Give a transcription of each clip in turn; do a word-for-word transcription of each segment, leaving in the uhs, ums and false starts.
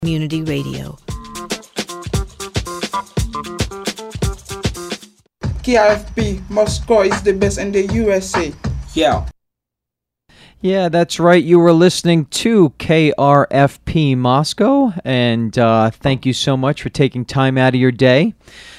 Community Radio. K R F P Moscow is the best in the U S A. Yeah. Yeah, that's right. You were listening to K R F P Moscow, and uh, thank you so much for taking time out of your day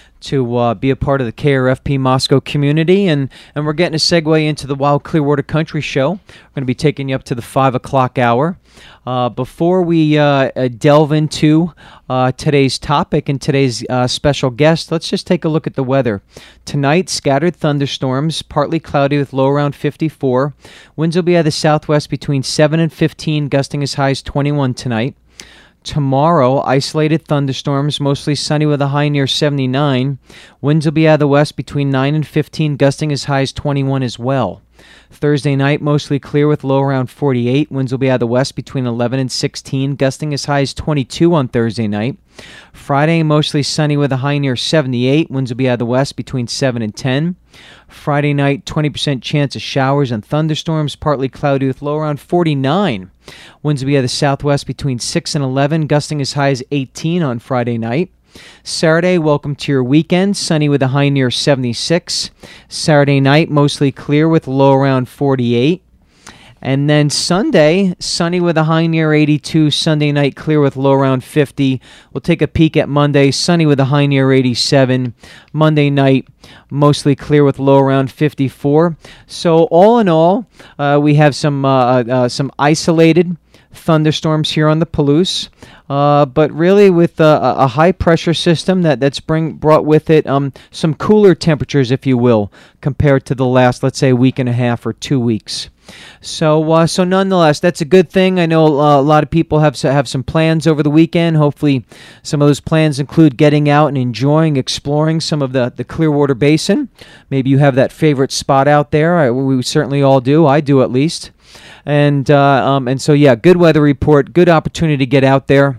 to uh, be a part of the K R F P Moscow community. And, and we're getting a segue into the Wild Clearwater Country Show. We're going to be taking you up to the five o'clock hour. Uh, before we uh, delve into uh, today's topic and today's uh, special guest, let's just take a look at the weather. Tonight, scattered thunderstorms, partly cloudy with low around fifty-four. Winds will be out of the southwest between seven and fifteen, gusting as high as twenty-one tonight. Tomorrow, isolated thunderstorms, mostly sunny with a high near seventy-nine. Winds will be out of the west between nine and fifteen, gusting as high as twenty-one as well. Thursday night, mostly clear with low around forty-eight. Winds will be out of the west between eleven and sixteen, gusting as high as twenty-two on Thursday night. Friday, mostly sunny with a high near seventy-eight. Winds will be out of the west between seven and ten. Friday night, twenty percent chance of showers and thunderstorms, partly cloudy with low around forty-nine. Winds will be out of the southwest between six and eleven, gusting as high as eighteen on Friday night. Saturday, welcome to your weekend, sunny with a high near seventy-six. Saturday night, mostly clear with low around forty-eight. And then Sunday, sunny with a high near eighty-two. Sunday night, clear with low around fifty. We'll take a peek at Monday, sunny with a high near eighty-seven. Monday night, mostly clear with low around fifty-four. So all in all, uh, we have some uh, uh, some isolated thunderstorms here on the Palouse, uh, but really with uh, a high-pressure system that, that's bring, brought with it um, some cooler temperatures, if you will, compared to the last, let's say, week and a half or two weeks. So, uh, so nonetheless, that's a good thing. I know uh, a lot of people have have some plans over the weekend. Hopefully, some of those plans include getting out and enjoying, exploring some of the, the Clearwater Basin. Maybe you have that favorite spot out there. I, we certainly all do. I do, at least. And uh, um, and so, yeah, good weather report, good opportunity to get out there.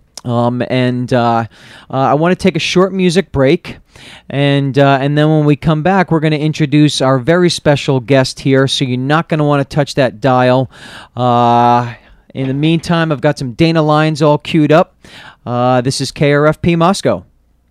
Um, and uh, uh, I want to take a short music break, and uh, and then when we come back, we're going to introduce our very special guest here, so you're not going to want to touch that dial. Uh, in the meantime, I've got some Dana lines all queued up. Uh, this is K R F P Moscow.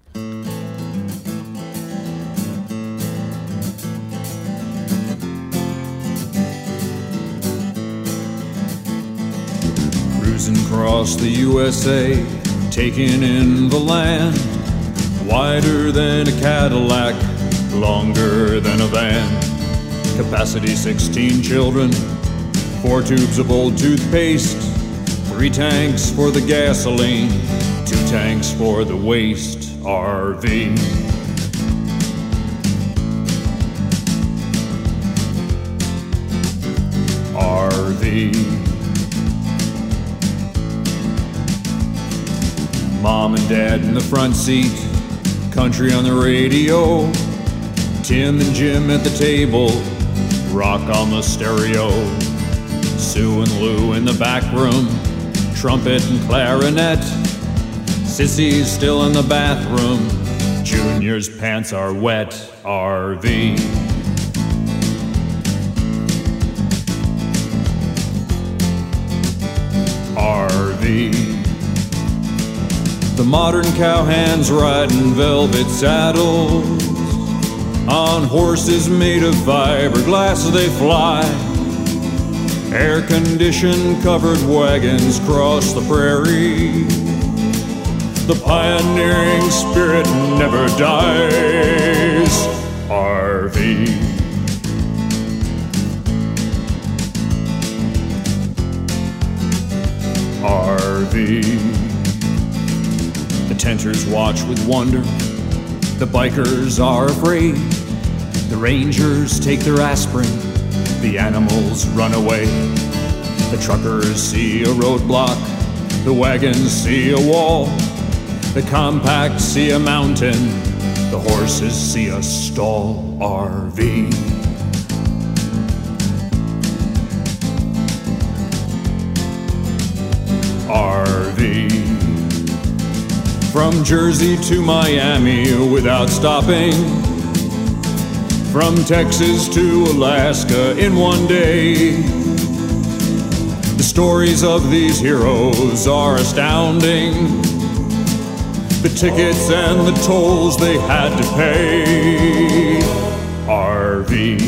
Across the U S A, taking in the land, wider than a Cadillac, longer than a van. Capacity sixteen children, four tubes of old toothpaste, three tanks for the gasoline, two tanks for the waste. R V. R V. Mom and Dad in the front seat, country on the radio, Tim and Jim at the table, rock on the stereo, Sue and Lou in the back room, trumpet and clarinet, Sissy's still in the bathroom, Junior's pants are wet. R V. R V. The modern cowhands riding velvet saddles, on horses made of fiberglass they fly. Air-conditioned covered wagons cross the prairie. The pioneering spirit never dies. R V. R V. The tenters watch with wonder, the bikers are afraid. The rangers take their aspirin, the animals run away. The truckers see a roadblock, the wagons see a wall. The compacts see a mountain, the horses see a stall. R V. R V. From Jersey to Miami without stopping, from Texas to Alaska in one day. The stories of these heroes are astounding. The tickets and the tolls they had to pay. R V.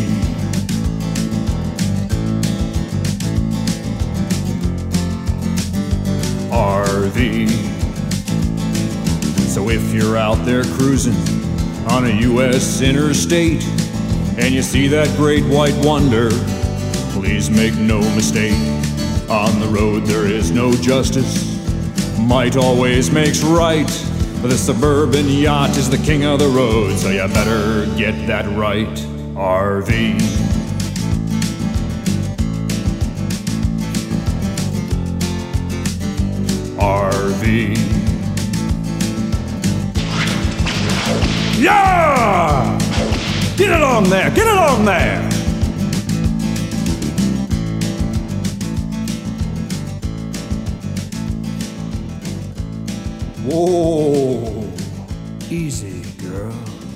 R V. So if you're out there cruising on a U S interstate and you see that great white wonder, please make no mistake. On the road there is no justice. Might always makes right. The suburban yacht is the king of the road, so you better get that right. R V. R V. Yeah! Get it on there! Get it on there! Whoa! Easy, girl.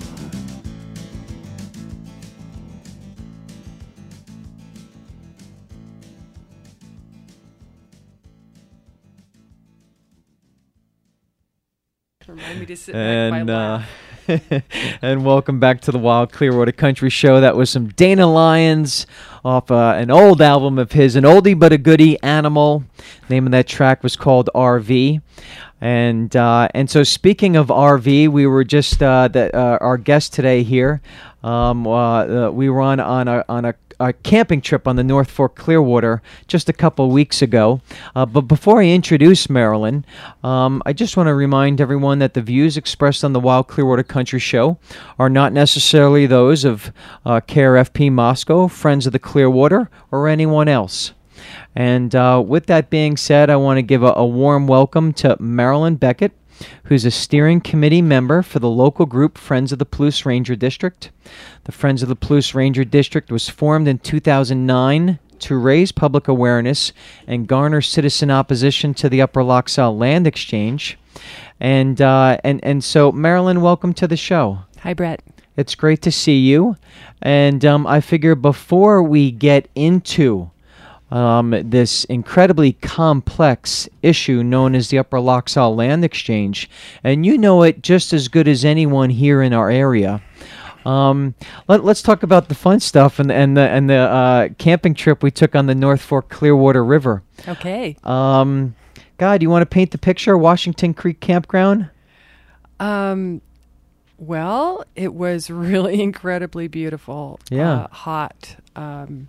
Remind me to sit back by And uh, laugh. and welcome back to the Wild Clearwater Country Show. That was some Dana Lyons off uh, an old album of his, an oldie but a goodie, Animal. Name of that track was called R V. And uh, and so speaking of R V, we were just uh, the, uh, our guest today here. Um, uh, uh, we were on on a on a, a camping trip on the North Fork Clearwater just a couple weeks ago. Uh, but before I introduce Marilyn, um, I just want to remind everyone that the views expressed on the Wild Clearwater Country Show are not necessarily those of uh, K R F P Moscow, Friends of the Clearwater, or anyone else. And uh, with that being said, I want to give a, a warm welcome to Marilyn Beckett, who's a steering committee member for the local group Friends of the Palouse Ranger District. The Friends of the Palouse Ranger District was formed in two thousand nine to raise public awareness and garner citizen opposition to the Upper Lac Salle Land Exchange. And, uh, and, and so, Marilyn, welcome to the show. Hi, Brett. It's great to see you. And um, I figure before we get into Um, this incredibly complex issue known as the Upper Lac Salle Land Exchange, and you know it just as good as anyone here in our area. Um, let, let's talk about the fun stuff and, and the, and the uh, camping trip we took on the North Fork Clearwater River. Okay. Um, God, you want to paint the picture? Washington Creek Campground? Um, well, it was really incredibly beautiful. Yeah. Uh, hot. Um,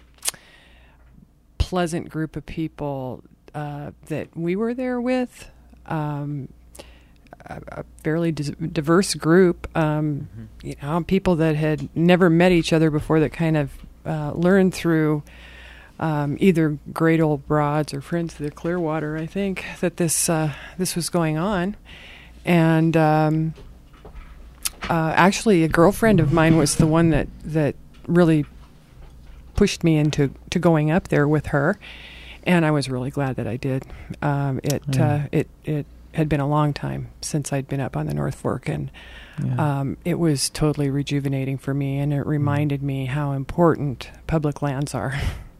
pleasant group of people uh, that we were there with. Um, a, a fairly dis- diverse group. Um, mm-hmm. You know, people that had never met each other before that kind of uh, learned through um, either Great Old Broads or Friends of the Clearwater. I think that this uh, this was going on, and um, uh, actually, a girlfriend of mine was the one that that really pushed me into to going up there with her, and I was really glad that I did. Um, it Yeah. uh, it it had been a long time since I'd been up on the North Fork, and Yeah. um, it was totally rejuvenating for me, and it reminded me how important public lands are.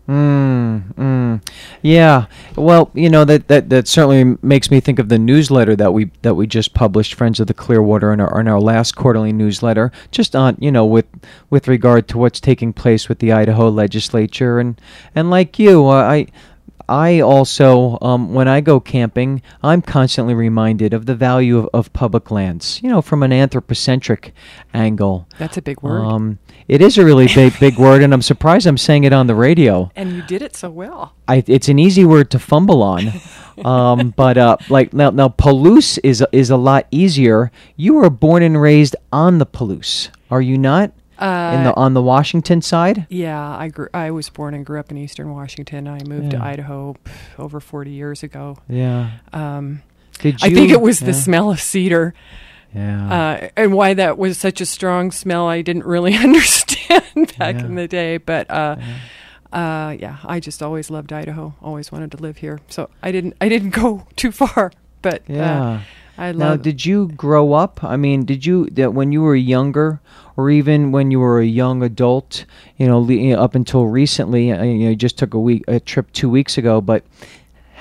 Mm, mm. Yeah. Well, you know, that, that, that certainly makes me think of the newsletter that we that we just published, Friends of the Clearwater, in our in our last quarterly newsletter, just on, you know, with with regard to what's taking place with the Idaho legislature, and and like you, uh, I I also, um, when I go camping, I'm constantly reminded of the value of, of public lands, you know, from an anthropocentric angle. That's a big word. Um, it is a really big, big word, and I'm surprised I'm saying it on the radio. And you did it so well. I, it's an easy word to fumble on, um, but uh, like now, now Palouse is is a lot easier. You were born and raised on the Palouse, are you not? Uh, In the on the Washington side? Yeah, I grew. I was born and grew up in Eastern Washington. I moved to Yeah. Idaho pff, over forty years ago. Yeah. Um, Did I you- think it was the yeah. smell of cedar, Yeah. uh, and why that was such a strong smell. I didn't really understand back Yeah. in the day, but uh, uh, yeah, I just always loved Idaho. Always wanted to live here. So I didn't. I didn't go too far, but Yeah. uh, I Now, love. did you grow up? I mean, did you that when you were younger, or even when you were a young adult? You know, le- you know, up until recently, uh, you know, you just took a week a trip two weeks ago. But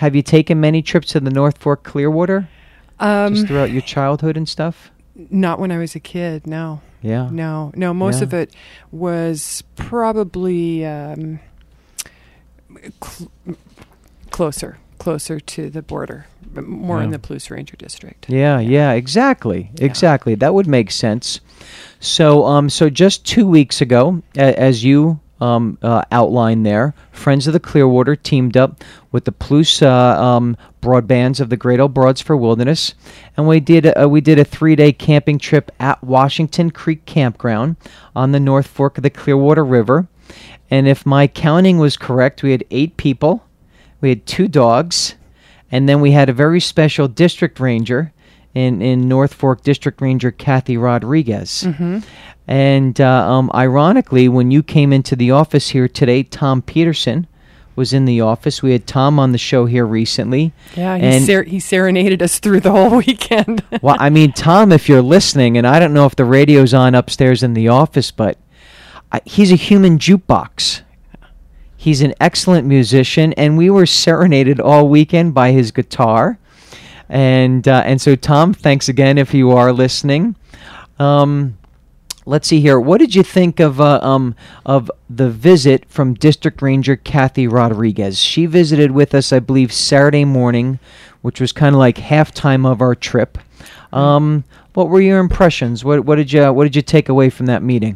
have you taken many trips to the North Fork Clearwater? Um, Just throughout your childhood and stuff? Not when I was a kid, no. Yeah. No, no. Most Yeah. of it was probably um, cl- closer, closer to the border, but more in Yeah. the Palouse Ranger District. Yeah, yeah, exactly, exactly. That would make sense. So, um, so just two weeks ago, a- as you um, uh, outlined there, Friends of the Clearwater teamed up with the Palouse uh, um, Broadbands of the Great Old Broads for Wilderness, and we did a, we did a three-day camping trip at Washington Creek Campground on the North Fork of the Clearwater River. And if my counting was correct, we had eight people, we had two dogs, and then we had a very special district ranger in, in North Fork, District Ranger Kathy Rodriguez. Mm-hmm. And uh, um, ironically, when you came into the office here today, Tom Peterson was in the office. We had Tom on the show here recently. Yeah, he, And- ser- he serenaded us through the whole weekend. Well, I mean, Tom, if you're listening, and I don't know if the radio's on upstairs in the office, but I, he's a human jukebox. He's an excellent musician, and we were serenaded all weekend by his guitar. And uh, and so, Tom, thanks again if you are listening. Um, let's see here. What did you think of uh, um of the visit from District Ranger Kathy Rodriguez? She visited with us, I believe, Saturday morning, which was kind of like halftime of our trip. Um, what were your impressions? What what did you what did you take away from that meeting?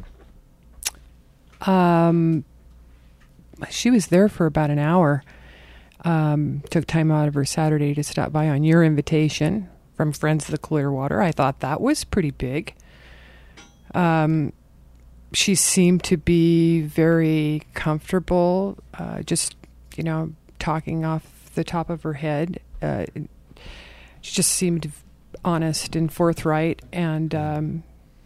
Um, she was there for about an hour. Um, took time out of her Saturday to stop by on your invitation from Friends of the Clearwater. I thought that was pretty big. Um, she seemed to be very comfortable, uh, just, you know, talking off the top of her head. Uh, she just seemed honest and forthright and um,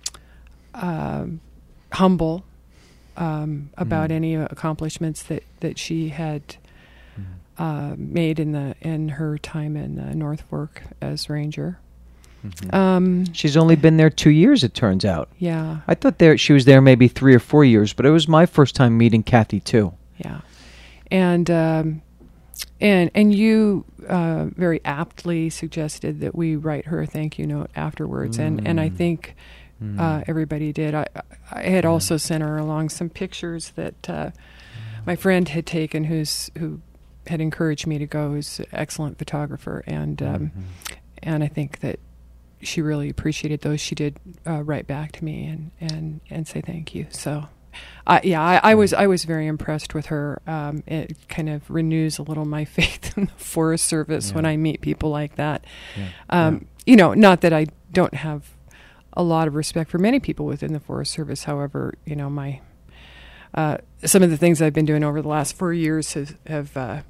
um, humble um, about Mm. any accomplishments that, that she had uh, made in the in her time in uh, North Fork as ranger. Mhm. Um, She's only been there two years, it turns out. yeah, I thought there she was there maybe three or four years, but it was my first time meeting Kathy too. yeah, and um, and and you uh, very aptly suggested that we write her a thank you note afterwards, and and I Mm. think Mm. uh, everybody did. I I had also sent her along some pictures that uh, my friend had taken, who's who had encouraged me to go, who's an excellent photographer, and um, Mhm. and I think that she really appreciated those. She did uh, write back to me and, and, and say thank you. So, uh, yeah, I, I was I was very impressed with her. Um, it kind of renews a little my faith in the Forest Service Yeah. when I meet people like that. Yeah. Um, You know, not that I don't have a lot of respect for many people within the Forest Service. However, you know, my uh, some of the things I've been doing over the last four years have, have uh,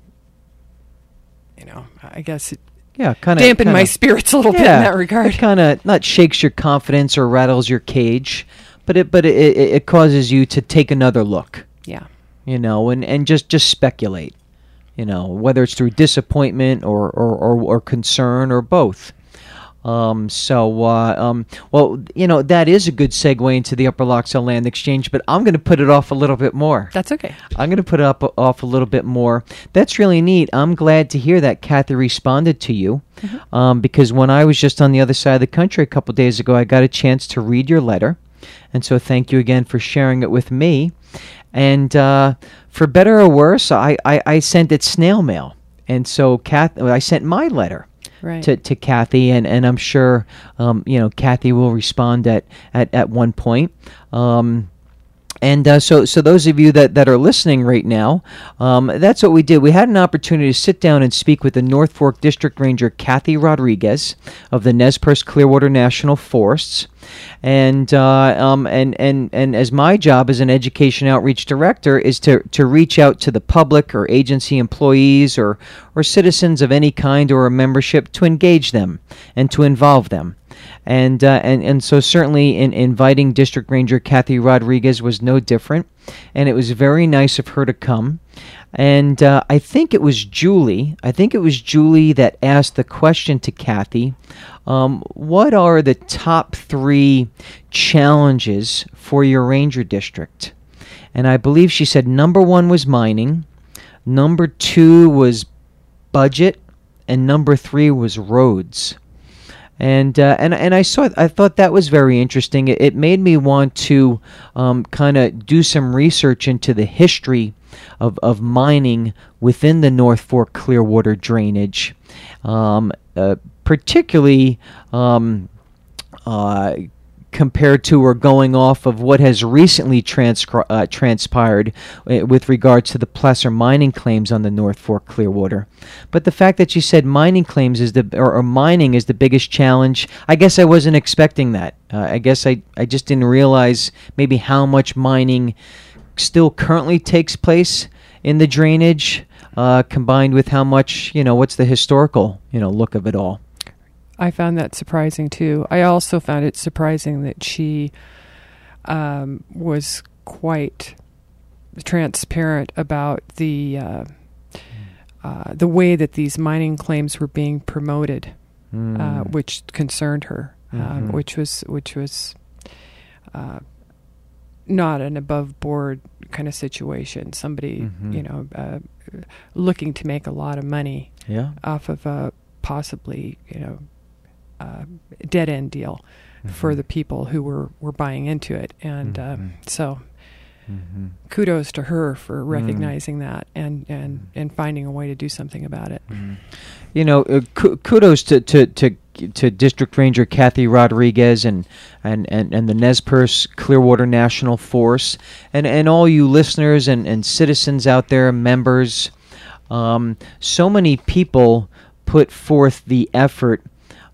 you know, I guess it Yeah, kind of dampened my spirits a little bit in that regard. It kind of not shakes your confidence or rattles your cage, but it but it, it, it causes you to take another look, Yeah. you know, and, and just, just speculate, you know, whether it's through disappointment or or, or, or concern or both. Um, so, uh, um, well, you know, that is a good segue into the Upper Loxell Land Exchange, but I'm going to put it off a little bit more. That's okay. I'm going to put it up off a little bit more. That's really neat. I'm glad to hear that Kathy responded to you, Mm-hmm. um, because when I was just on the other side of the country a couple days ago, I got a chance to read your letter, and so thank you again for sharing it with me. And uh, for better or worse, I, I, I sent it snail mail, and so Kath, I sent my letter. Right. To, to Kathy, and, and I'm sure um, you know Kathy will respond at, at, at one point. Um, and uh, so so those of you that, that are listening right now, um, that's what we did. We had an opportunity to sit down and speak with the North Fork District Ranger Kathy Rodriguez of the Nez Perce Clearwater National Forests. And uh, um, and and and as my job as an education outreach director is to to reach out to the public or agency employees or or citizens of any kind or a membership to engage them and to involve them. And uh, and and so certainly in inviting District Ranger Kathy Rodriguez was no different, and it was very nice of her to come. And uh, I think it was Julie. I think it was Julie that asked the question to Kathy. Um, what are the top three challenges for your ranger district? And I believe she said number one was mining, number two was budget, and number three was roads. And uh, and and I saw I thought that was very interesting. It, it made me want to um, kind of do some research into the history of of mining within the North Fork Clearwater drainage, um, uh, particularly um, uh, compared to or going off of what has recently transcri- uh, transpired uh, with regards to the placer mining claims on the North Fork Clearwater. But the fact that you said mining claims is the or, or mining is the biggest challenge, I guess I wasn't expecting that. Uh, I guess I, I just didn't realize maybe how much mining still currently takes place in the drainage, uh, combined with how much, you know, what's the historical, you know, look of it all. I found that surprising too. I also found it surprising that she um, was quite transparent about the uh, uh, the way that these mining claims were being promoted, mm. uh, which concerned her, mm-hmm. um, which was which was uh, not an above board kind of situation. Somebody, mm-hmm. you know, uh, looking to make a lot of money yeah. off of a possibly, you know, uh, dead end deal mm-hmm. for the people who were, were buying into it. And mm-hmm. um, so mm-hmm. kudos to her for recognizing mm-hmm. that and, and, and finding a way to do something about it. Mm-hmm. You know, uh, ku- kudos to, to, to to District Ranger Kathy Rodriguez and and, and, and the Nez Perce Clearwater National Force and, and all you listeners and, and citizens out there, members. Um, so many people put forth the effort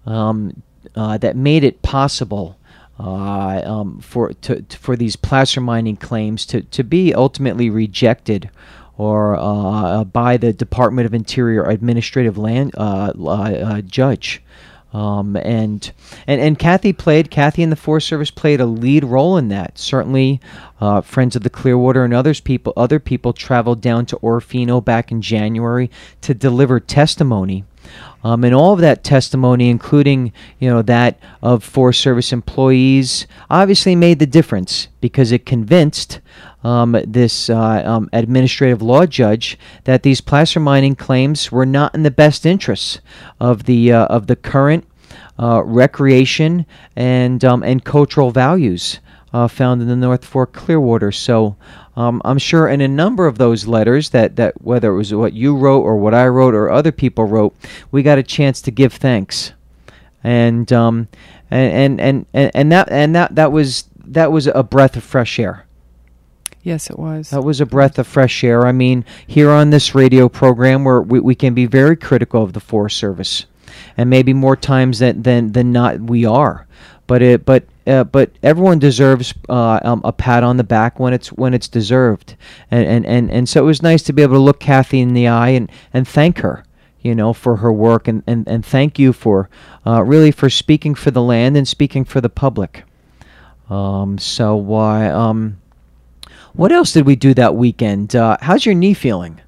um, uh, that made it possible uh, um, for to, to, for these placer mining claims to, to be ultimately rejected or uh, by the Department of Interior Administrative Land uh, uh, Judge. Um, and, and and Kathy played, Kathy and the Forest Service played a lead role in that. Certainly, uh, Friends of the Clearwater and others people, other people traveled down to Orofino back in January to deliver testimony. Um, and all of that testimony, including, you know, that of Forest Service employees, obviously made the difference because it convinced um, this uh, um, administrative law judge that these placer mining claims were not in the best interests of the uh, of the current uh, recreation and um, and cultural values uh, found in the North Fork Clearwater. So. Um, I'm sure in a number of those letters that, that whether it was what you wrote or what I wrote or other people wrote, we got a chance to give thanks, and um, and, and, and, and that and that that was that was a breath of fresh air. Yes, it was. That was a breath of fresh air. I mean, here on this radio program, where we, we can be very critical of the Forest Service, and maybe more times than than, than not we are, but it but. Uh, but everyone deserves uh, um, a pat on the back when it's when it's deserved, and, and, and, and so it was nice to be able to look Kathy in the eye and, and thank her, you know, for her work, and, and, and thank you for uh, really for speaking for the land and speaking for the public. Um, so why? Uh, um, what else did we do that weekend? Uh, how's your knee feeling?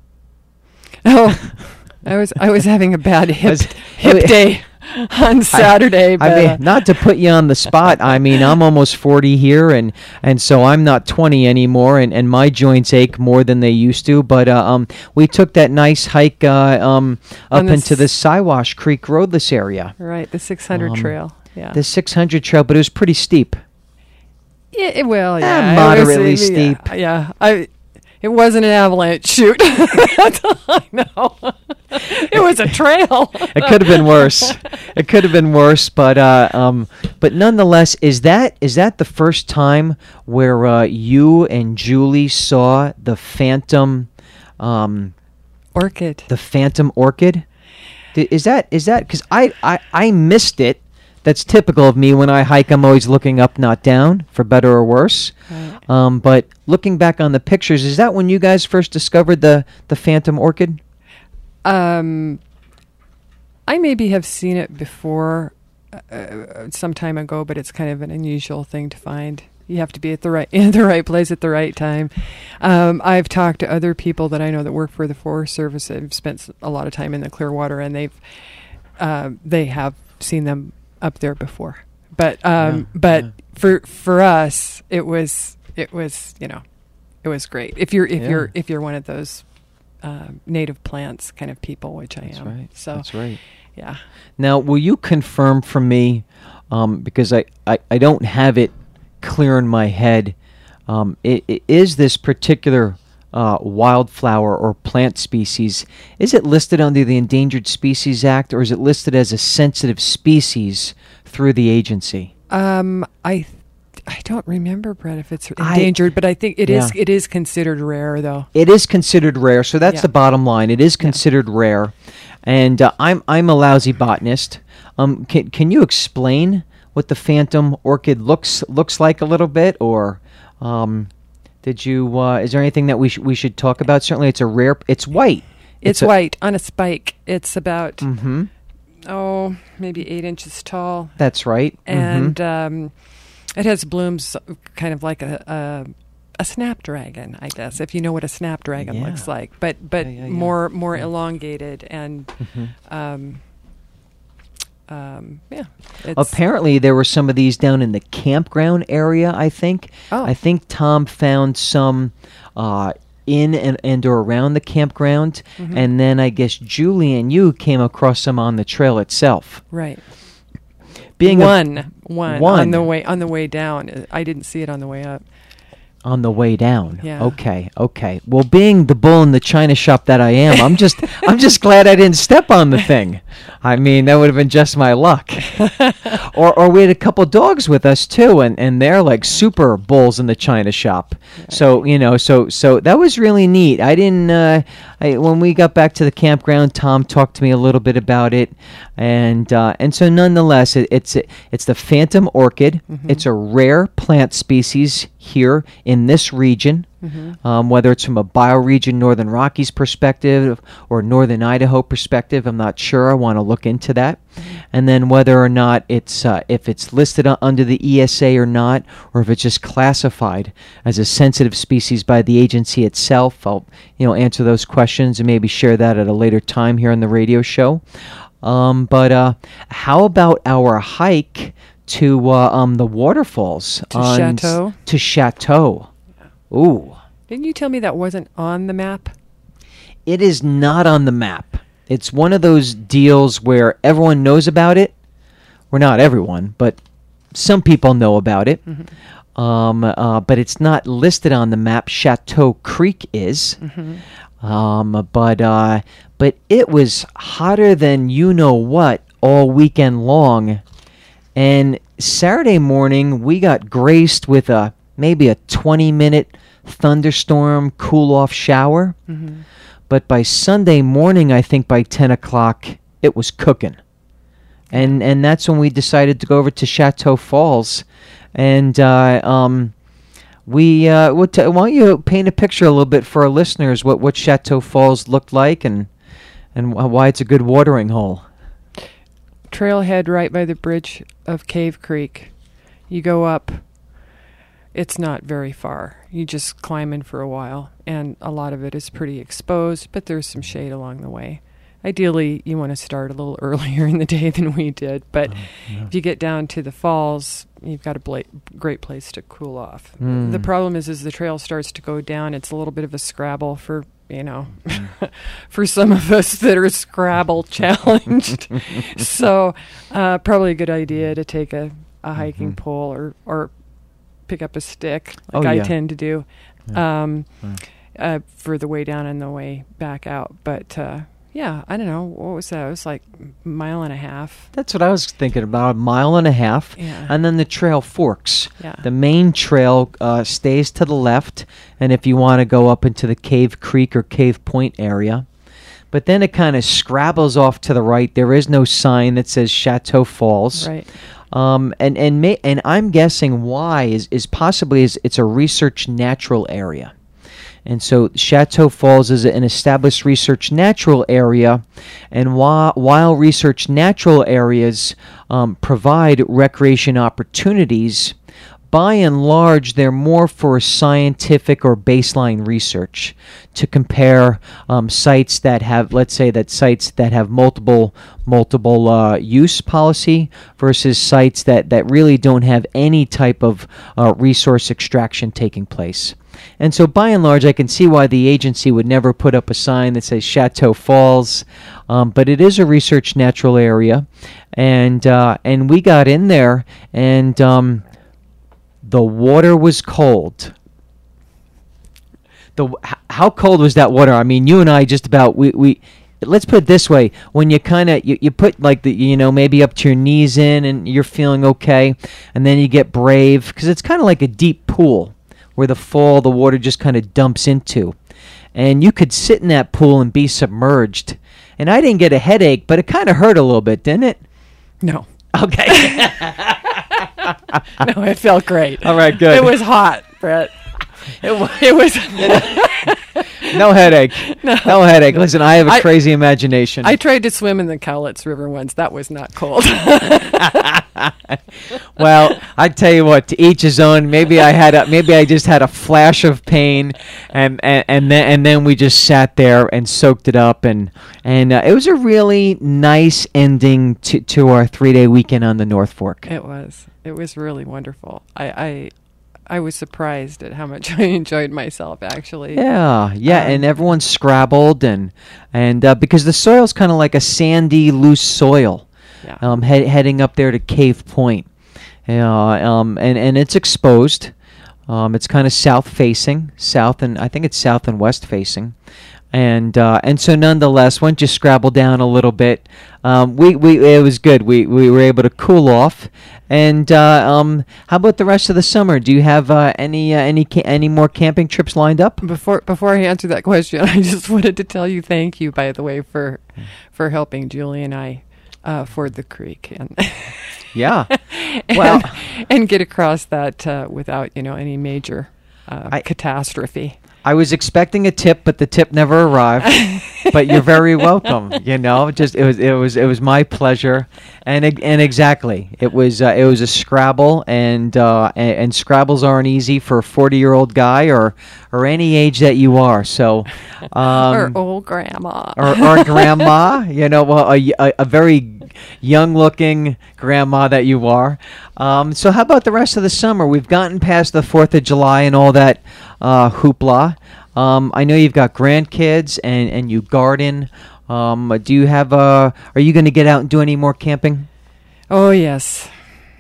Oh, I was I was having a bad hip was, hip day. On Saturday, I, but, I mean, uh, not to put you on the spot. I mean, I'm almost forty here, and, and so I'm not twenty anymore, and, and my joints ache more than they used to. But uh, um, we took that nice hike uh, um up the into s- the Siwash Creek roadless area. Right, the six hundred um, trail. Yeah, the six hundred trail, but it was pretty steep. Yeah, it, well, yeah, eh, moderately was, steep. Yeah, yeah, I. It wasn't an avalanche chute. That's all I know. It was a trail. It could have been worse. It could have been worse, but uh, um, but nonetheless, is that is that the first time where uh, you and Julie saw the phantom um, orchid? The phantom orchid. Is that is that because I, I I missed it. That's typical of me when I hike. I'm always looking up, not down, for better or worse. Right. Um, but looking back on the pictures, is that when you guys first discovered the, the phantom orchid? Um, I maybe have seen it before uh, some time ago, but it's kind of an unusual thing to find. You have to be at the right in the right place at the right time. Um, I've talked to other people that I know that work for the Forest Service that have spent a lot of time in the Clearwater, and they've uh, they have seen them up there before, but um, yeah, but yeah. for for us, it was it was you know, it was great. If you're if yeah. you're if you're one of those uh, native plants kind of people, which I That's am. right. So That's right. yeah. Now, will you confirm for me, um, because I, I, I don't have it clear in my head, um, i i is this particular uh, wildflower or plant species, is it listed under the Endangered Species Act, or is it listed as a sensitive species through the agency? Um, I I don't remember, Brett, if it's I- endangered, but I think it is Yeah. it is considered rare, though. It is considered rare, so that's Yeah. the bottom line. It is considered rare, and uh, I'm I'm a lousy botanist. Um, can can you explain what the phantom orchid looks looks like a little bit, or um, did you? Uh, is there anything that we sh- we should talk about? Certainly, it's a rare. It's white. It's, a- white on a spike. It's about Mhm. oh maybe eight inches tall, That's right. Mhm. and um, it has blooms kind of like a. a a snapdragon, I guess, if you know what a snapdragon Yeah. looks like, but but Yeah, yeah, yeah. more more Yeah. elongated and Mhm. um, um, yeah. It's, Apparently, there were some of these down in the campground area, I think. Oh. I think Tom found some uh, in and, and or around the campground, Mhm. and then I guess Julie and you came across some on the trail itself. right. Being a- one, one, One. on the way on the way down. I didn't see it on the way up. on the way down. Yeah. Okay. Okay. Well, being the bull in the china shop that I am, I'm just I'm just glad I didn't step on the thing. I mean, that would have been just my luck. or or we had a couple dogs with us too, and, and they're like super bulls in the china shop. So you know, so so that was really neat. I didn't. Uh, I, when we got back to the campground, Tom talked to me a little bit about it, and uh, and so nonetheless, it, it's it's the phantom orchid. Mhm. It's a rare plant species here in this region. Mhm. Um, whether it's from a bioregion Northern Rockies perspective or Northern Idaho perspective, I'm not sure. I want to look into that, and then whether or not it's uh, if it's listed u- under the E S A or not, or if it's just classified as a sensitive species by the agency itself. I'll you know answer those questions and maybe share that at a later time here on the radio show. Um, but uh, how about our hike to uh, um, the waterfalls To on s- Chateau? To Chateau. Ooh. Didn't you tell me that wasn't on the map? It is not on the map. It's one of those deals where everyone knows about it. Well, not everyone, but some people know about it. Mm-hmm. Um, uh, but it's not listed on the map. Chateau Creek is. Mm-hmm. Um, but uh, but it was hotter than you know what all weekend long. And Saturday morning, we got graced with a maybe a twenty minute thunderstorm, cool off shower. Mm-hmm. But by Sunday morning, I think by ten o'clock, it was cooking. And and that's when we decided to go over to Chateau Falls. And uh, um, we, uh, what t- why don't you paint a picture a little bit for our listeners what, what Chateau Falls looked like and, and wh- why it's a good watering hole. Trailhead right by the bridge of Cave Creek. You go up. It's not very far. You just climb in for a while, and a lot of it is pretty exposed, but there's some shade along the way. Ideally, you want to start a little earlier in the day than we did, but if you get down to the falls, you've got a bla- great place to cool off. Mm. The problem is, as the trail starts to go down, it's a little bit of a scrabble for, you know, for some of us that are Scrabble challenged. So, uh, probably a good idea to take a, a hiking Mhm. pole or, or pick up a stick, like Oh, I yeah. tend to do, Yeah. um, Yeah. uh, for the way down and the way back out. But, uh, yeah, I don't know. What was that? It was like a mile and a half. That's what I was thinking about, a mile and a half. Yeah. And then the trail forks. Yeah. The main trail uh, stays to the left, and if you want to go up into the Cave Creek or Cave Point area. But then it kind of scrabbles off to the right. There is no sign that says Chateau Falls. Right. Um, and and may, and I'm guessing why is, is possibly is it's a research natural area. And so Chateau Falls is an established research natural area, and while, while research natural areas um, provide recreation opportunities, by and large, they're more for scientific or baseline research to compare um, sites that have, let's say, that sites that have multiple multiple uh, use policy versus sites that, that really don't have any type of uh, resource extraction taking place. And so by and large, I can see why the agency would never put up a sign that says Chateau Falls. Um, but it is a research natural area. And, uh, and we got in there, and um, the water was cold. The, h- how cold was that water? I mean, you and I just about, we... we let's put it this way: when you kind of you, you put like the you know maybe up to your knees in and you're feeling okay, and then you get brave because it's kind of like a deep pool where the fall the water just kind of dumps into, and you could sit in that pool and be submerged. And I didn't get a headache, but it kind of hurt a little bit, didn't it? No. Okay. No, it felt great. All right, good. It was hot, Brett. It, wa- it was. No headache. No. no headache. Listen, I have a I- crazy imagination. I tried to swim in the Cowlitz River once. That was not cold. Well, I tell you what, to each his own. Maybe I had a, maybe I just had a flash of pain, and and, and then and then we just sat there and soaked it up, and and uh, it was a really nice ending to to our three day weekend on the North Fork. It was. It was really wonderful. I, I I was surprised at how much I enjoyed myself, actually. Yeah, yeah, Um, and everyone scrabbled, and and uh, because the soil's kind of like a sandy, loose soil, Yeah. um, head, heading up there to Cave Point, uh, um, and and it's exposed. Um, it's kind of south facing, south and I think it's south and west facing, and uh, and so nonetheless, once you scrabble down a little bit, um, we we it was good. We we were able to cool off. And uh, um, how about the rest of the summer? Do you have uh, any uh, any ca- any more camping trips lined up? Before before I answer that question, I just wanted to tell you thank you, by the way, for for helping Julie and I uh, ford the creek and Yeah. and, Well, and get across that uh, without you know any major uh, I- catastrophe. I was expecting a tip, but the tip never arrived. But you're very welcome. You know, just it was it was it was my pleasure, and eg- and exactly it was uh, it was a Scrabble, and uh, and, and Scrabbles aren't easy for a forty year old guy or or any age that you are. So, um, or old grandma. or, or grandma, you know, well, a, a, a very young-looking grandma that you are. Um, so how about the rest of the summer? We've gotten past the fourth of July and all that uh, hoopla. Um, I know you've got grandkids and, and you garden. Um, do you have, uh, are you going to get out and do any more camping? Oh, yes.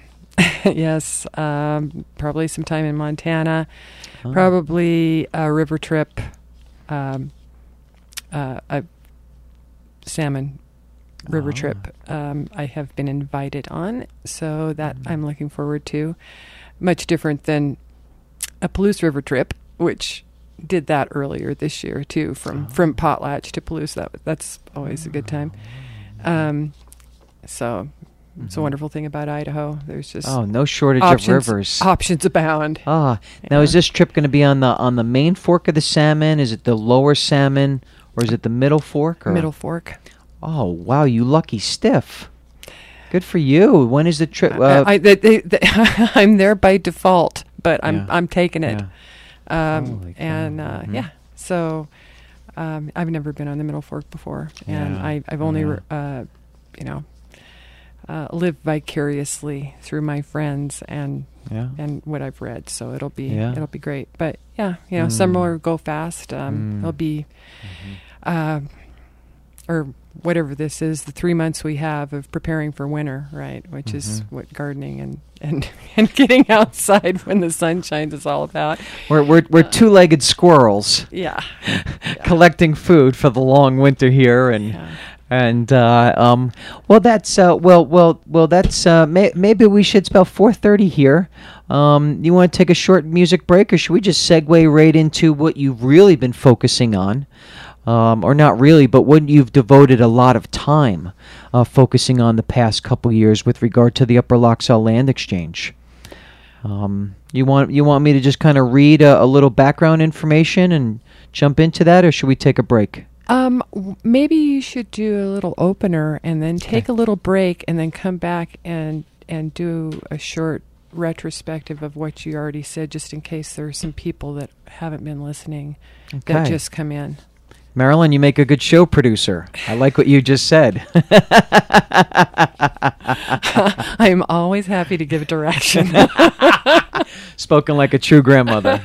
Yes. Um, probably sometime in Montana. Oh. Probably a river trip. Um, uh, a salmon river Ah. trip um, I have been invited on. So that Mm. I'm looking forward to. Much different than a Palouse River trip, which did that earlier this year, too, from, Oh. from Potlatch to Palouse. That, that's always a good time. Um, so it's a Mhm. wonderful thing about Idaho. There's just Oh, no shortage options, of rivers. options abound. Ah, now Yeah. is this trip going to be on the on the main fork of the salmon? Is it the lower salmon, or is it the middle fork? Or? Middle Fork. Oh, wow, you lucky stiff. Good for you. When is the trip? I, Uh, I, they, they, they I'm there by default, but I'm Yeah. I'm taking it. yeah. Um, Holy cow. and uh, Mhm. yeah, so um, I've never been on the Middle Fork before, and Yeah, I, I've only, yeah. re- uh, you know, uh, lived vicariously through my friends and Yeah. and what I've read. So it'll be Yeah. it'll be great. But yeah, you know, Mm. summer will go fast. Um, Mm. It'll be, Mhm. uh, or whatever this is, the three months we have of preparing for winter, right? Which is Mhm. what gardening and, and, and getting outside when the sun shines is all about. We're we're we're Uh, two-legged squirrels Yeah. collecting food for the long winter here, and Yeah. and uh, um, well, that's uh, well, well, well, that's uh, may- maybe we should spell four thirty here. Um, you want to take a short music break, or should we just segue right into what you've really been focusing on? Um, or not really, but what you've devoted a lot of time uh, focusing on the past couple years with regard to the Upper Loxaw Land Exchange. Um, you want you want me to just kind of read a, a little background information and jump into that, or should we take a break? Um, w- maybe you should do a little opener and then take Okay. a little break and then come back and and do a short retrospective of what you already said, just in case there are some people that haven't been listening that Okay. just come in. Marilyn, you make a good show producer. I like what you just said. I'm always happy to give direction. Spoken like a true grandmother.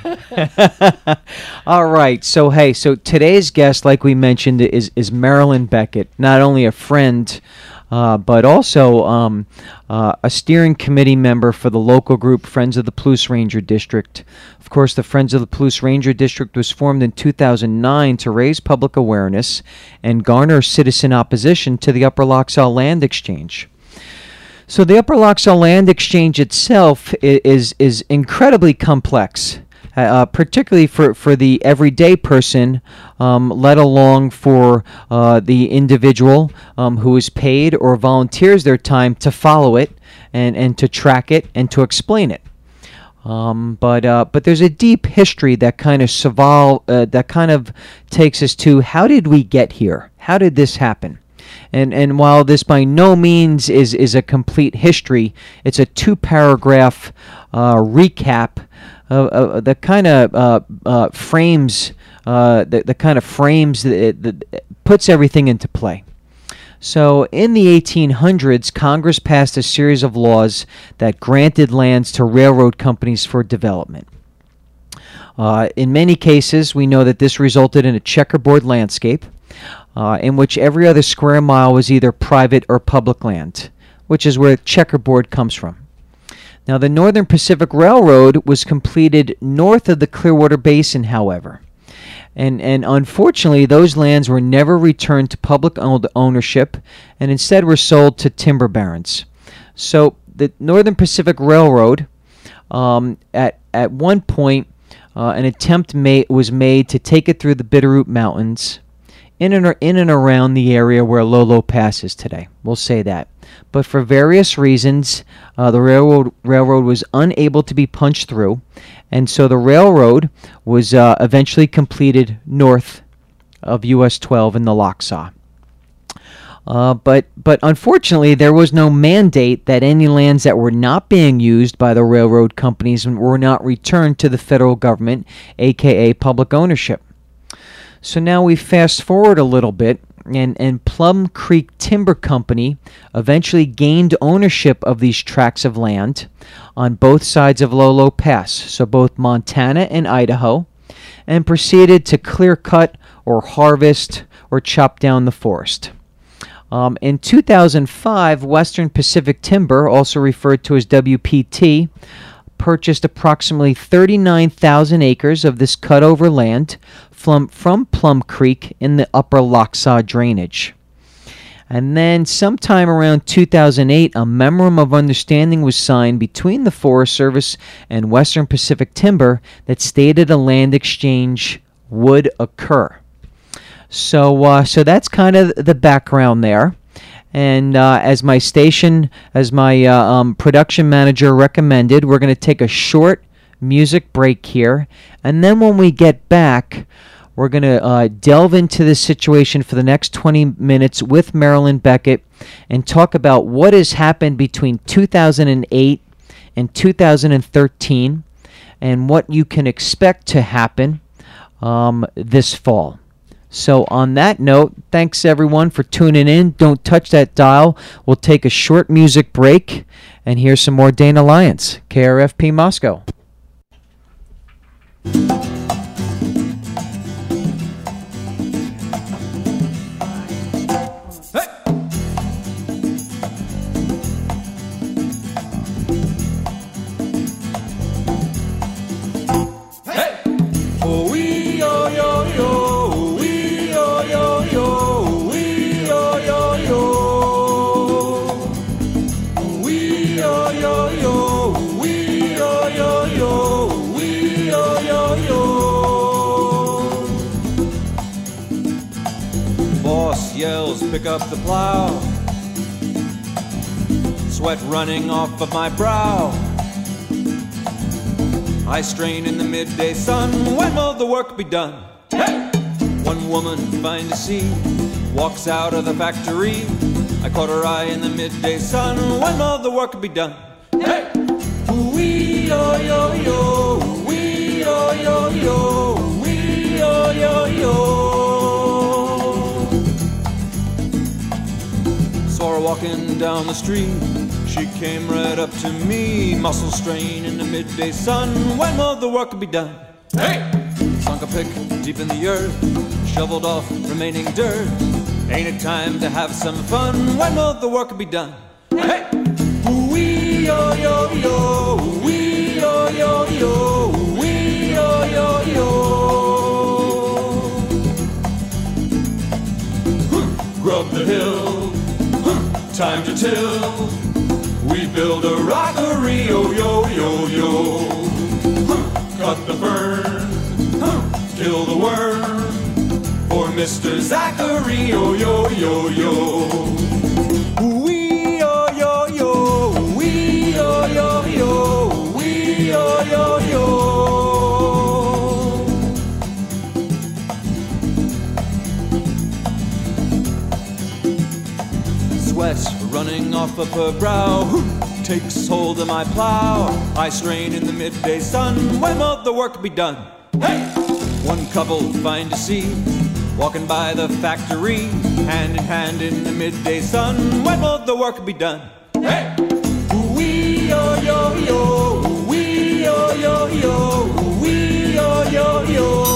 All right. So, hey, so today's guest, like we mentioned, is, is Marilyn Beckett, not only a friend, uh, but also um, uh, a steering committee member for the local group Friends of the Palouse Ranger District. Of course, the Friends of the Palouse Ranger District was formed in two thousand nine to raise public awareness and garner citizen opposition to the Upper Loxaw Land Exchange. So the Upper Loxaw Land Exchange itself is is incredibly complex, uh, particularly for, for the everyday person, um, let alone for uh, the individual um, who is paid or volunteers their time to follow it and, and to track it and to explain it. Um, but uh, but there's a deep history that kind of savol, uh, that kind of takes us to how did we get here? How did this happen? And and while this by no means is, is a complete history, it's a two-paragraph uh, recap uh, uh, that kind of uh, uh, frames uh, the, the kind of frames that, that puts everything into play. So in the eighteen hundreds, Congress passed a series of laws that granted lands to railroad companies for development. Uh, in many cases, we know that this resulted in a checkerboard landscape, Uh, in which every other square mile was either private or public land, which is where checkerboard comes from. Now, the Northern Pacific Railroad was completed north of the Clearwater Basin, however. And, and unfortunately, those lands were never returned to public owned ownership and instead were sold to timber barons. So the Northern Pacific Railroad, um, at, at one point, uh, an attempt made, was made to take it through the Bitterroot Mountains, in and, in and around the area where Lolo Pass is today. We'll say that. But for various reasons, uh, the railroad railroad was unable to be punched through, and so the railroad was uh, eventually completed north of U S twelve in the Loxaw. Uh, but but unfortunately, there was no mandate that any lands that were not being used by the railroad companies were not returned to the federal government, aka public ownership. So now we fast forward a little bit, and, and Plum Creek Timber Company eventually gained ownership of these tracts of land on both sides of Lolo Pass, so both Montana and Idaho, and proceeded to clear cut or harvest or chop down the forest. Um, in two thousand five, Western Pacific Timber, also referred to as W P T, purchased approximately thirty-nine thousand acres of this cut-over land from, from Plum Creek in the Upper Loxaw drainage. And then sometime around two thousand eight, a memorandum of understanding was signed between the Forest Service and Western Pacific Timber that stated a land exchange would occur. So, uh, so that's kind of the background there. And uh, as my station, as my uh, um, production manager recommended, we're going to take a short music break here. And then when we get back, we're going to uh, delve into this situation for the next twenty minutes with Marilyn Beckett and talk about what has happened between two thousand eight and two thousand thirteen and what you can expect to happen um, this fall. So on that note, thanks everyone for tuning in. Don't touch that dial. We'll take a short music break and here's some more Dane Alliance, K R F P Moscow. Pick up the plow, sweat running off of my brow. I strain in the midday sun, when will the work be done? Hey! One woman fine to see walks out of the factory. I caught her eye in the midday sun, when will the work be done? Hey! Wee yo yo yo, wee yo yo yo, wee yo yo yo. Saw her walking down the street, She came right up to me, muscle strain in the midday sun. When will the work be done? Hey! Sunk a pick deep in the earth, shoveled off remaining dirt. Ain't it time to have some fun? When will the work be done? Hey! Wee yo yo yo, wee yo yo yo, wee yo yo yo. Grub the hill, time to till. We build a rockery, yo yo yo yo. Cut the fern, kill the worm. For Mister Zachary, yo yo yo yo. Wee yo yo yo, wee yo yo yo, wee yo yo yo. Sweat running off of her brow takes hold of my plow. I strain in the midday sun. When will the work be done? Hey! One couple fine to see, walking by the factory, hand in hand in the midday sun. When will the work be done? Hey! Wee yo yo yo, wee yo yo yo, wee yo yo yo.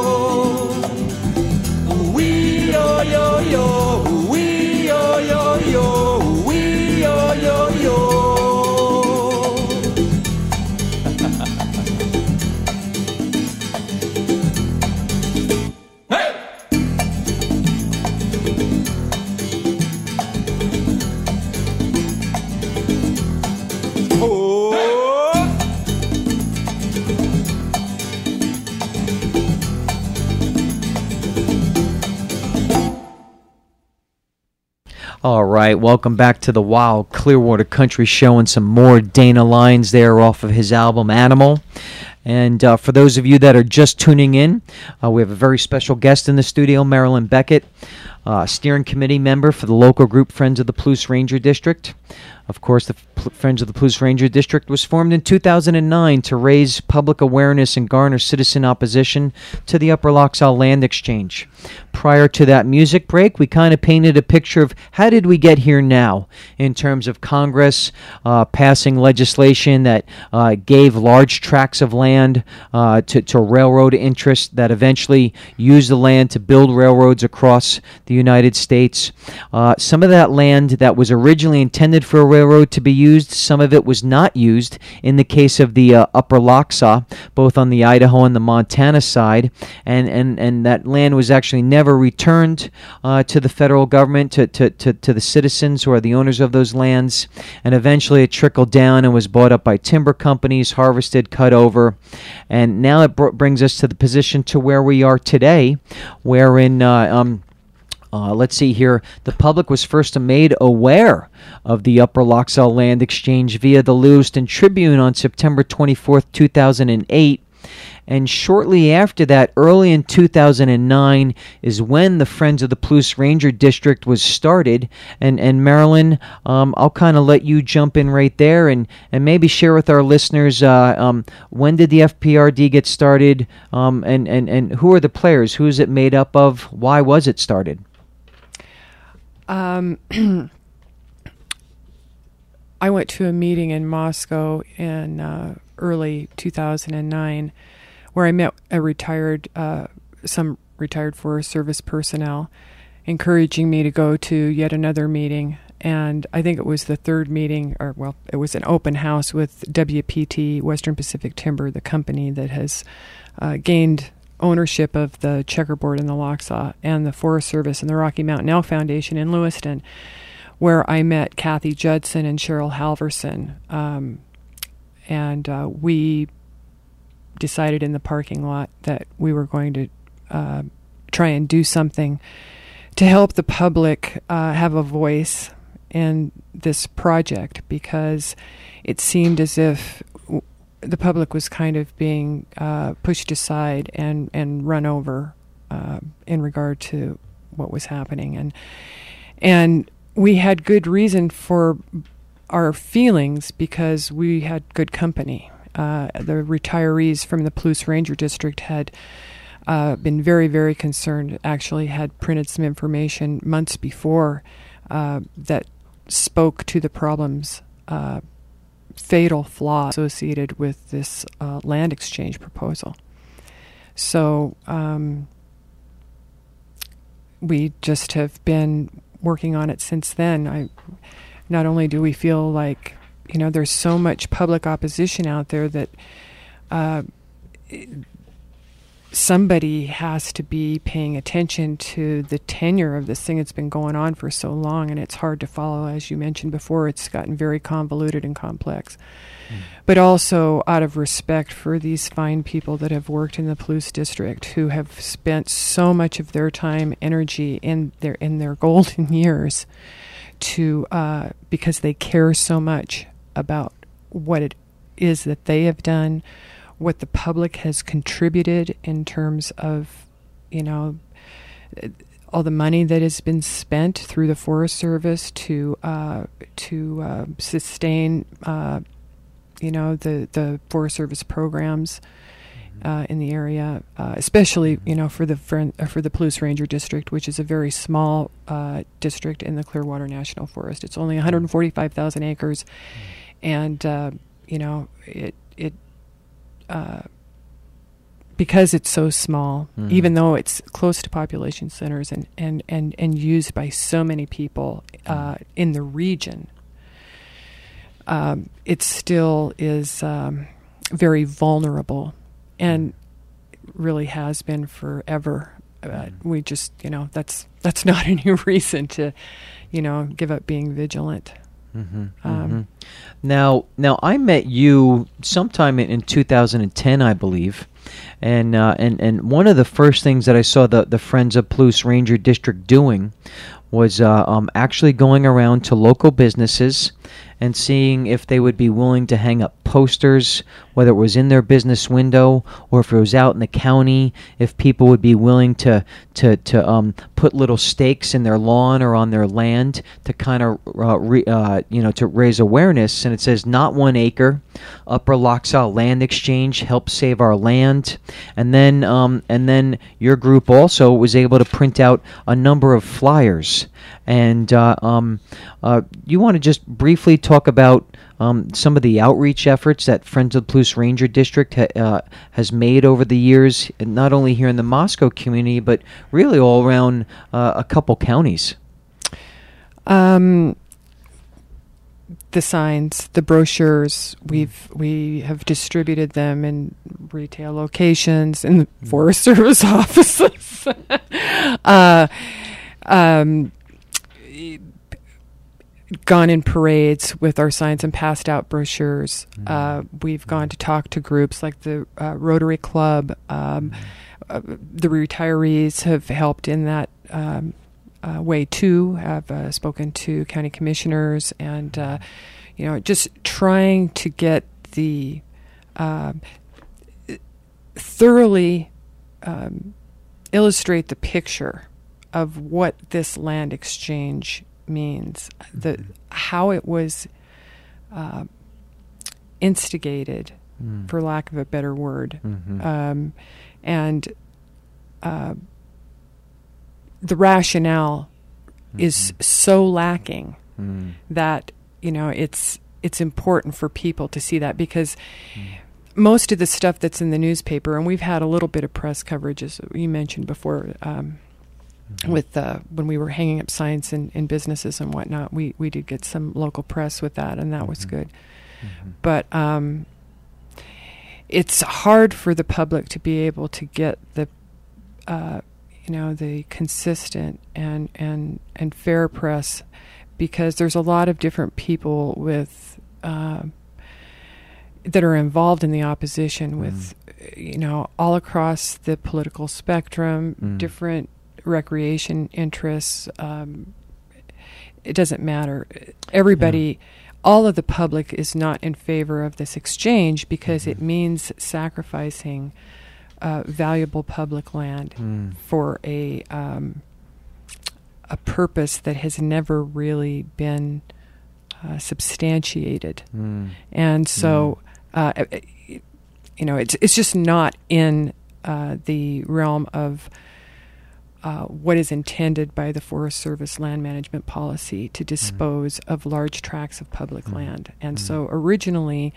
Wee yo yo yo, wee yo yo yo, wee yo yo yo. All right, welcome back to the Wild Clearwater Country Show, and some more Dana lines there off of his album Animal. And uh, for those of you that are just tuning in, uh, we have a very special guest in the studio, Marilyn Beckett, uh, steering committee member for the local group Friends of the Palouse Ranger District. Of course, the P- Friends of the Palouse Ranger District was formed in two thousand nine to raise public awareness and garner citizen opposition to the Upper Lochsal Land Exchange. Prior to that music break, we kind of painted a picture of how did we get here now in terms of Congress uh, passing legislation that uh, gave large tracts of land uh, to, to railroad interests that eventually used the land to build railroads across the United States. Uh, some of that land that was originally intended for a railroad to be used, some of it was not used in the case of the uh, Upper Lochsa, both on the Idaho and the Montana side, and, and, and that land was actually never returned uh, to the federal government, to, to, to, to the citizens who are the owners of those lands, and eventually it trickled down and was bought up by timber companies, harvested, cut over, and now it br- brings us to the position to where we are today, wherein uh, um, Uh, let's see here. The public was first made aware of the Upper Lochsal Land Exchange via the Lewiston Tribune on September twenty-fourth, two thousand eight. And shortly after that, early in two thousand nine, is when the Friends of the Palouse Ranger District was started. And, and Marilyn, um, I'll kind of let you jump in right there and, and maybe share with our listeners uh, um, when did the F P R D get started, um, and, and, and who are the players? Who is it made up of? Why was it started? Um, I went to a meeting in Moscow in uh, early two thousand nine where I met a retired, uh, some retired Forest Service personnel, encouraging me to go to yet another meeting. And I think it was the third meeting, or well, it was an open house with W P T, Western Pacific Timber, the company that has uh, gained ownership of the checkerboard and the Lochsa and the Forest Service and the Rocky Mountain Elk Foundation in Lewiston, where I met Kathy Judson and Cheryl Halverson. Um, and uh, we decided in the parking lot that we were going to uh, try and do something to help the public uh, have a voice in this project, because it seemed as if w- the public was kind of being uh, pushed aside and, and run over uh, in regard to what was happening. And and we had good reason for our feelings, because we had good company. Uh, the retirees from the Palouse Ranger District had uh, been very, very concerned, actually had printed some information months before uh, that spoke to the problems uh, fatal flaw associated with this uh, land exchange proposal. So um, we just have been working on it since then. I not only do we feel like, you know, there's so much public opposition out there that uh, somebody has to be paying attention to the tenure of this thing. It's been going on for so long, and it's hard to follow. As you mentioned before, it's gotten very convoluted and complex. Mm. But also out of respect for these fine people that have worked in the Palouse district, who have spent so much of their time, energy in their in their golden years, to uh, because they care so much about what it is that they have done, what the public has contributed in terms of, you know, all the money that has been spent through the Forest Service to uh, to uh, sustain, uh, you know, the, the Forest Service programs uh, in the area, uh, especially, you know, for the for, uh, for the Palouse Ranger District, which is a very small uh, district in the Clearwater National Forest. It's only one hundred forty-five thousand acres, and uh, you know, it it. Uh, because it's so small, mm-hmm. even though it's close to population centers and, and, and, and used by so many people uh, in the region, um, it still is um, very vulnerable, and really has been forever. Uh, mm-hmm. We just, you know, that's that's not any reason to, you know, give up being vigilant. Mm-hmm, um, mm-hmm. Now, now I met you sometime in, in two thousand ten, I believe, and uh, and and one of the first things that I saw the the Friends of Palouse Ranger District doing was uh, um, actually going around to local businesses and seeing if they would be willing to hang up posters, whether it was in their business window or if it was out in the county, if people would be willing to to to um, put little stakes in their lawn or on their land to kind of uh, re, uh, you know to raise awareness. And it says, "Not one acre, Upper Lochsa Land Exchange, help save our land." And then um, and then your group also was able to print out a number of flyers. And uh, um, uh, you want to just briefly talk about um, some of the outreach efforts that Friends of the Palouse Ranger District ha- uh, has made over the years, not only here in the Moscow community, but really all around uh, a couple counties? Um, the signs, the brochures, we've we have distributed them in retail locations, in the Forest Service offices. uh, um, gone in parades with our signs and passed out brochures. Mm-hmm. Uh, we've gone to talk to groups like the uh, Rotary Club. Um, uh, the retirees have helped in that um, uh, way too. Have uh, spoken to county commissioners, and uh, you know, just trying to get the uh, thoroughly um, illustrate the picture of what this land exchange means, the how it was uh, instigated, mm. for lack of a better word, mm-hmm. um, and uh, the rationale mm-hmm. is so lacking mm. that, you know, it's it's important for people to see that, because mm. most of the stuff that's in the newspaper, and we've had a little bit of press coverage, as you mentioned before. Um, Mm-hmm. With uh, when we were hanging up signs in, in businesses and whatnot, we, we did get some local press with that, and that mm-hmm. was good. Mm-hmm. But um, it's hard for the public to be able to get the, uh, you know, the consistent and, and and fair press, because there's a lot of different people with uh, that are involved in the opposition mm-hmm. with, you know, all across the political spectrum, mm-hmm. different recreation interests. Um, it doesn't matter. Everybody, yeah. all of the public is not in favor of this exchange, because mm-hmm. it means sacrificing uh, valuable public land mm. for a um, a purpose that has never really been uh, substantiated. Mm. And so, mm. uh, you know, it's it's just not in uh, the realm of uh, what is intended by the Forest Service land management policy to dispose mm-hmm. of large tracts of public mm-hmm. land. And mm-hmm. so originally,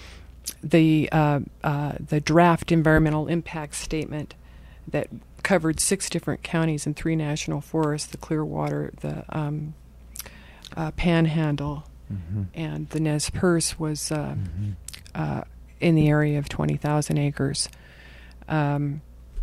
the uh, uh, the draft environmental impact statement that covered six different counties and three national forests, the Clearwater, the um, uh, Panhandle, mm-hmm. and the Nez Perce, was uh, mm-hmm. uh, in the area of twenty thousand acres. Um,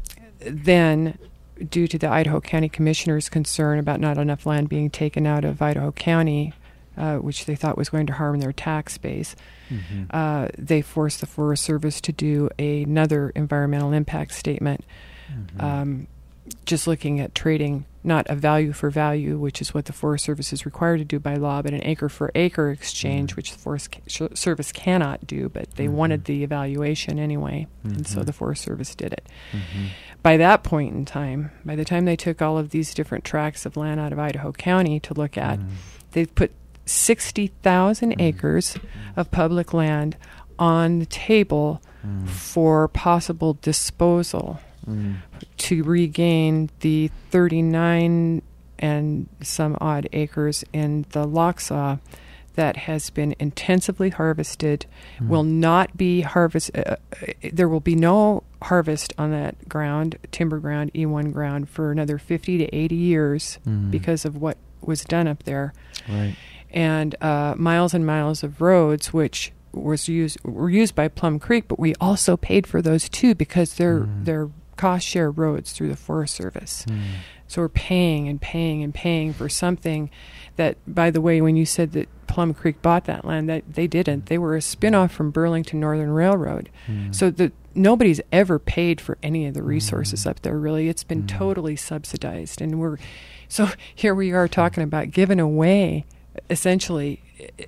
then, due to the Idaho County Commissioner's concern about not enough land being taken out of Idaho County, uh, which they thought was going to harm their tax base, mm-hmm. uh, they forced the Forest Service to do another environmental impact statement, mm-hmm. um, just looking at trading not a value for value, which is what the Forest Service is required to do by law, but an acre for acre exchange, mm-hmm. which the Forest ca- Service cannot do, but they mm-hmm. wanted the evaluation anyway, mm-hmm. and so the Forest Service did it. Mm-hmm. By that point in time, by the time they took all of these different tracts of land out of Idaho County to look at, mm-hmm. they put sixty thousand mm-hmm. acres of public land on the table mm-hmm. for possible disposal. Mm. to regain the thirty-nine and some odd acres in the Lochsaw that has been intensively harvested, mm. will not be harvest. Uh, there will be no harvest on that ground, timber ground, E one ground, for another fifty to eighty years mm. because of what was done up there. Right. And uh, miles and miles of roads, which was used were used by Plum Creek, but we also paid for those too because they're mm. they're cost share roads through the Forest Service. Mm. So we're paying and paying and paying for something that, by the way, when you said that Plum Creek bought that land, that they didn't. They were a spinoff from Burlington Northern Railroad. Mm. So the nobody's ever paid for any of the resources mm. up there, really. It's been mm. totally subsidized. And we're so here we are talking about giving away essentially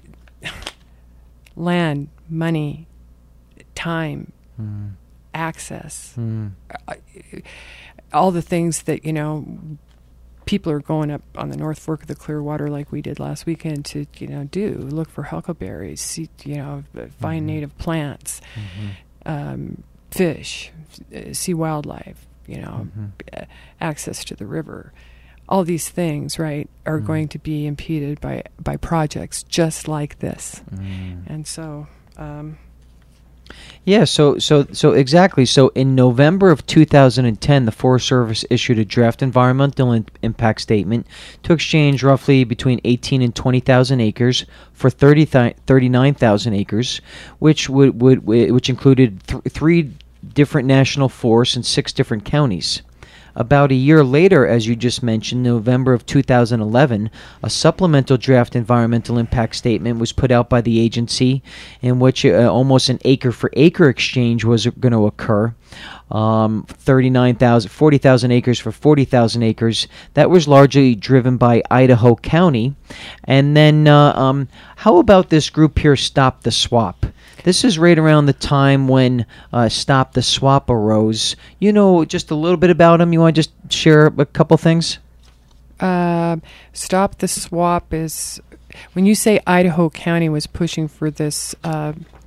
land, money, time, mm. access, mm. uh, all the things that, you know, people are going up on the North Fork of the Clearwater like we did last weekend to, you know, do. Look for huckleberries, see, you know, find mm-hmm. native plants, mm-hmm. um, fish, uh, see wildlife, you know, mm-hmm. uh, access to the river. All these things, right, are mm. going to be impeded by, by projects just like this. Mm. And so... Um, Yeah, so so so exactly. So in November of two thousand ten, the Forest Service issued a draft environmental in- impact statement to exchange roughly between eighteen and twenty thousand acres for thirty th- thirty-nine thousand acres, which would would which included th- three different national forests in six different counties. About a year later, as you just mentioned, November of two thousand eleven, a supplemental draft environmental impact statement was put out by the agency in which uh, almost an acre-for-acre exchange was going to occur. Um, thirty-nine thousand, forty thousand acres for forty thousand acres. That was largely driven by Idaho County. And then uh, um, how about this group here, Stop the Swap? This is right around the time when uh, Stop the Swap arose. You know just a little bit about them? You want to just share a couple things? Uh, Stop the Swap is... When you say Idaho County was pushing for this uh,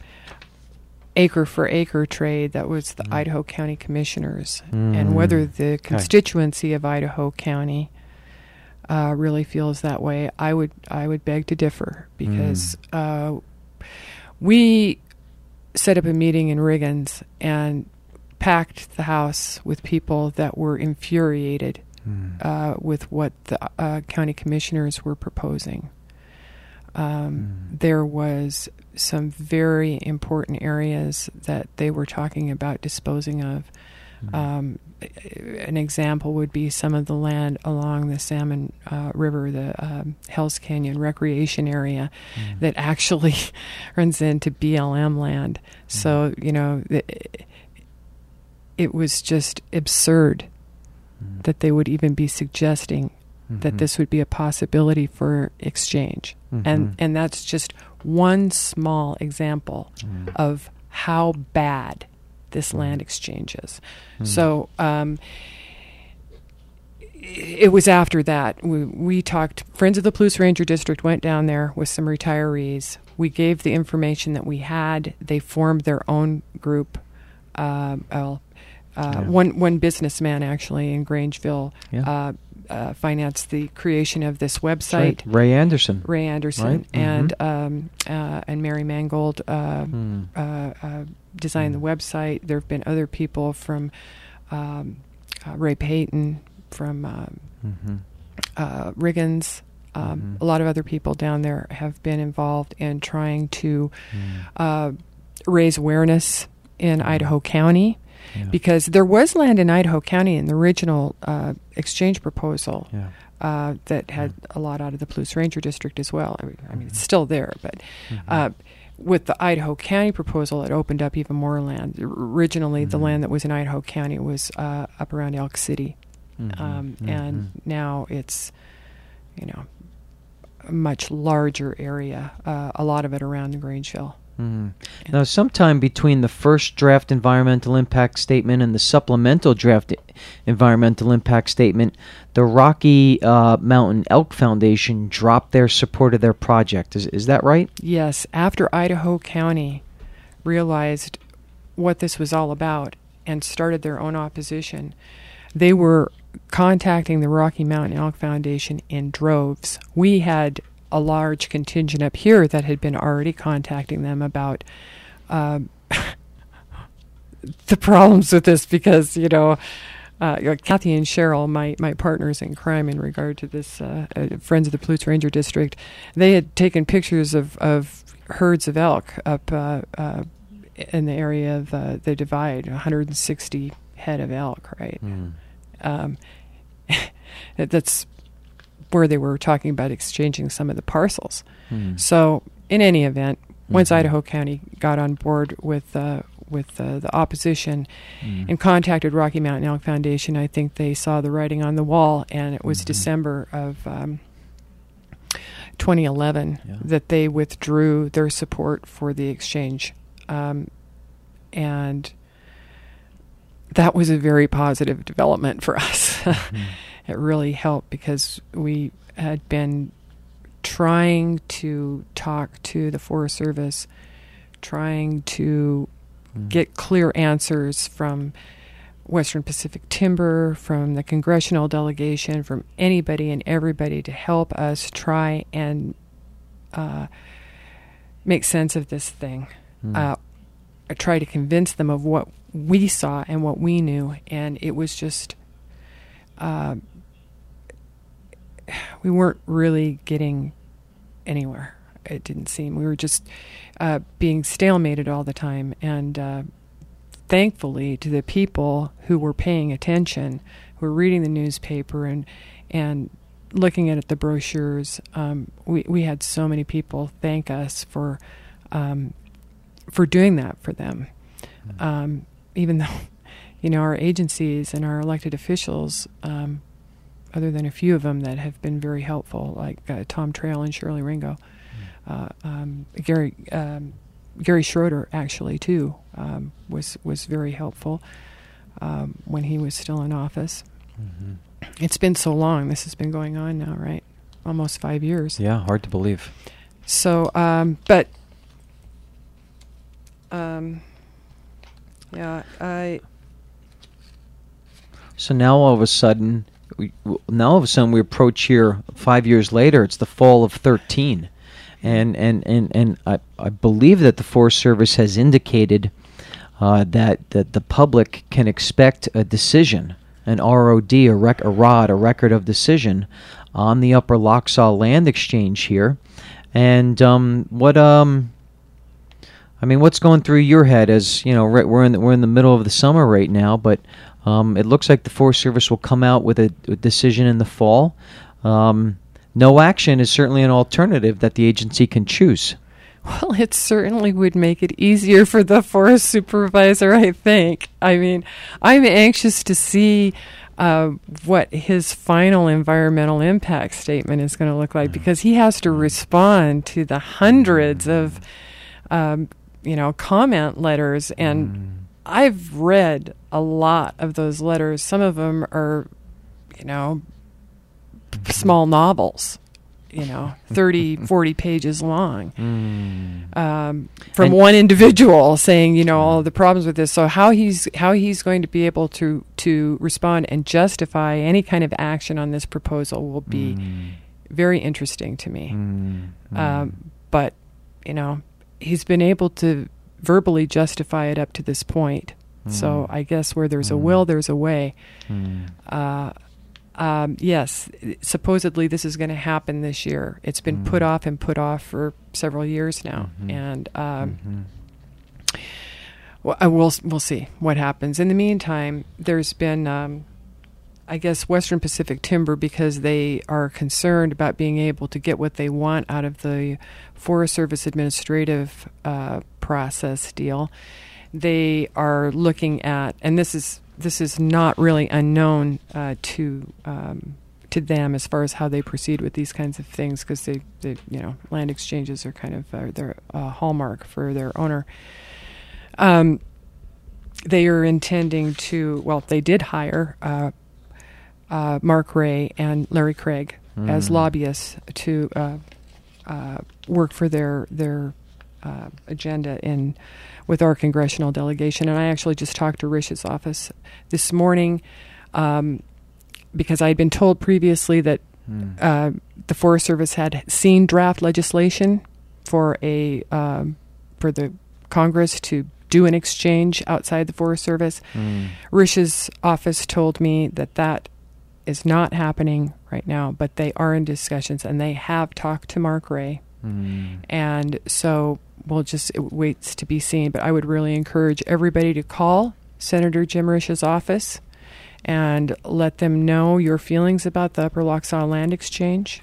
acre-for-acre trade, that was the mm. Idaho County Commissioners. Mm. And whether the constituency okay. of Idaho County uh, really feels that way, I would I would beg to differ. Because mm. uh, we... set up a meeting in Riggins and packed the house with people that were infuriated mm. uh, with what the uh, county commissioners were proposing. Um, mm. There was some very important areas that they were talking about disposing of. Mm. Um, an example would be some of the land along the Salmon uh, River, the um, Hells Canyon recreation area, mm. that actually runs into B L M land. Mm. So, you know, it, it was just absurd mm. that they would even be suggesting mm-hmm. that this would be a possibility for exchange. Mm-hmm. And, and that's just one small example mm. of how bad this land exchange is. Mm. So um, it was after that. We, we talked, Friends of the Palouse Ranger District went down there with some retirees. We gave the information that we had. They formed their own group. Uh, well, uh, Yeah. one one businessman actually in Grangeville Yeah. uh, uh, financed the creation of this That's website. right. Ray Anderson. Ray Anderson Right. and um, uh, and Mary Mangold uh, Hmm. uh, uh, designed the website. There have been other people from um, uh, Ray Payton, from um, Mhm. uh, Riggins. Um, Mhm. A lot of other people down there have been involved in trying to uh, raise awareness in Idaho County, Yeah. because there was land in Idaho County in the original uh, exchange proposal Yeah. uh, that had a lot out of the Palouse Ranger District as well. I mean, I mean it's still there, but uh, with the Idaho County proposal, it opened up even more land. Originally, the land that was in Idaho County was uh, up around Elk City, Mhm. um, Mhm. and now it's, you know, a much larger area, uh, a lot of it around Grangeville. Mhm. Now, sometime between the first draft environmental impact statement and the supplemental draft i- environmental impact statement, the Rocky uh, Mountain Elk Foundation dropped their support of their project. Is is that right? Yes, after Idaho County realized what this was all about and started their own opposition, they were contacting the Rocky Mountain Elk Foundation in droves. We had a large contingent up here that had been already contacting them about um, the problems with this, because, you know, uh, you know, Kathy and Cheryl, my, my partners in crime in regard to this, uh, uh, Friends of the Palouse Ranger District, they had taken pictures of, of herds of elk up uh, uh, in the area of uh, the Divide, one hundred sixty head of elk, right? Um, that- that's where they were talking about exchanging some of the parcels. Hmm. So, in any event, once Mhm. Idaho County got on board with uh, with uh, the opposition Mm. and contacted Rocky Mountain Elk Foundation, I think they saw the writing on the wall, and it was Mhm. December of um, twenty eleven Yeah. that they withdrew their support for the exchange, um, and that was a very positive development for us. It really helped, because we had been trying to talk to the Forest Service, trying to Mm. get clear answers from Western Pacific Timber, from the congressional delegation, from anybody and everybody to help us try and uh, make sense of this thing. Mm. Uh, I try to convince them of what we saw and what we knew, and it was just uh, we weren't really getting anywhere. It didn't seem. We were just uh, being stalemated all the time, and uh, thankfully, to the people who were paying attention, who were reading the newspaper and and looking at the brochures, um, we we had so many people thank us for um, for doing that for them. Um, even though, you know, our agencies and our elected officials, um, other than a few of them that have been very helpful, like uh, Tom Trail and Shirley Ringo, uh, um, Gary um, Gary Schroeder actually too um, was was very helpful um, when he was still in office. Mm-hmm. It's been so long. This has been going on now, right? Almost five years. Yeah, hard to believe. So, um, but, um, yeah, I. So now all of a sudden, we, w- now all of a sudden we approach here five years later. It's the fall of thirteen, and and and and I I believe that the Forest Service has indicated uh, that that the public can expect a decision, an R O D, a rec a ROD, a record of decision, on the Upper Lochsaw Land Exchange here, and um, what um. I mean, what's going through your head? As you know, right, we're in the, we're in the middle of the summer right now, but um, it looks like the Forest Service will come out with a, a decision in the fall. Um, no action is certainly an alternative that the agency can choose. Well, it certainly would make it easier for the forest supervisor, I think. I mean, I'm anxious to see uh, what his final environmental impact statement is going to look like, because he has to respond to the hundreds of, um, you know, comment letters. And I've read a lot of those letters. Some of them are, you know, small novels. you know, thirty, forty pages long Mm. um, from And- one individual saying, you know, all of the problems with this. So how he's how he's going to be able to to respond and justify any kind of action on this proposal will be Mm. very interesting to me. Mm. Mm. Um, but, you know, he's been able to verbally justify it up to this point. So I guess where there's a will, there's a way. Mm. Uh, um, yes, supposedly this is going to happen this year. It's been Mm. put off and put off for several years now, Mhm. and um, Mhm. well, uh, we'll we'll see what happens. In the meantime, there's been, um, I guess, Western Pacific Timber, because they are concerned about being able to get what they want out of the Forest Service administrative uh, process deal. They are looking at, and this is this is not really unknown uh, to um, to them as far as how they proceed with these kinds of things, because they, they, you know, land exchanges are kind of uh, their uh, hallmark for their owner. Um, they are intending to, well, they did hire uh, uh, Mark Ray and Larry Craig Mm. as lobbyists to uh, uh, work for their their uh, agenda in with our congressional delegation. And I actually just talked to Rish's office this morning um, because I had been told previously that Mm. uh, the Forest Service had seen draft legislation for a um, for the Congress to do an exchange outside the Forest Service. Mm. Rish's office told me that that is not happening right now, but they are in discussions, and they have talked to Mark Ray. Mm. And so we'll just, it waits to be seen. But I would really encourage everybody to call Senator Jim Rish's office and let them know your feelings about the Upper Lochsaw Land Exchange.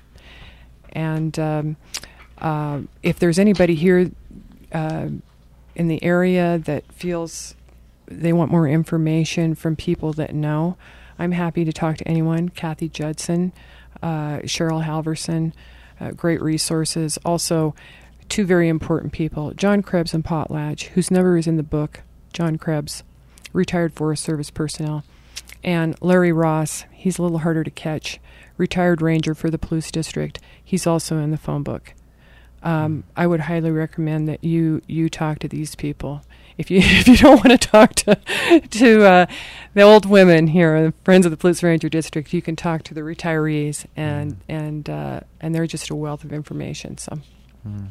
And um, uh, if there's anybody here uh, in the area that feels they want more information from people that know, I'm happy to talk to anyone. Kathy Judson, uh, Cheryl Halverson, uh, great resources. Also, two very important people, John Krebs and Potlatch, whose number is in the book. John Krebs, retired Forest Service personnel. And Larry Ross, he's a little harder to catch, retired ranger for the Palouse District. He's also in the phone book. Um, I would highly recommend that you you talk to these people. If you if you don't want to talk to to uh, the old women here, the Friends of the Palouse Ranger District, you can talk to the retirees, and and uh, and they're just a wealth of information. So. Mm.